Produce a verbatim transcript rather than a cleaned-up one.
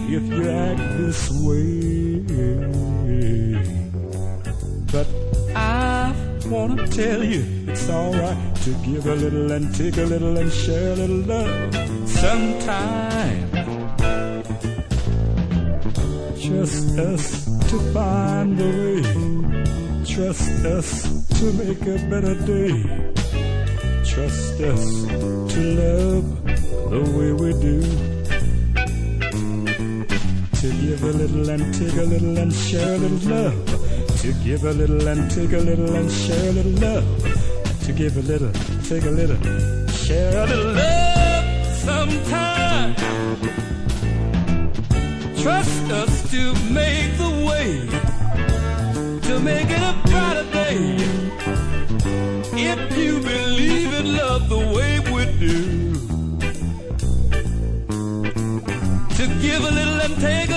if you act this way. But I wanna tell you it's alright to give a little and take a little and share a little love sometime. Trust us to find a way. Trust us to make a better day. Trust us to love the way we do. To give a little and take a little and share a little love. To give a little and take a little and share a little love. To give a little, take a little, share a little love sometime. Trust us to make the way, to make it a brighter day. If you believe in love the way we do, to give a little and take a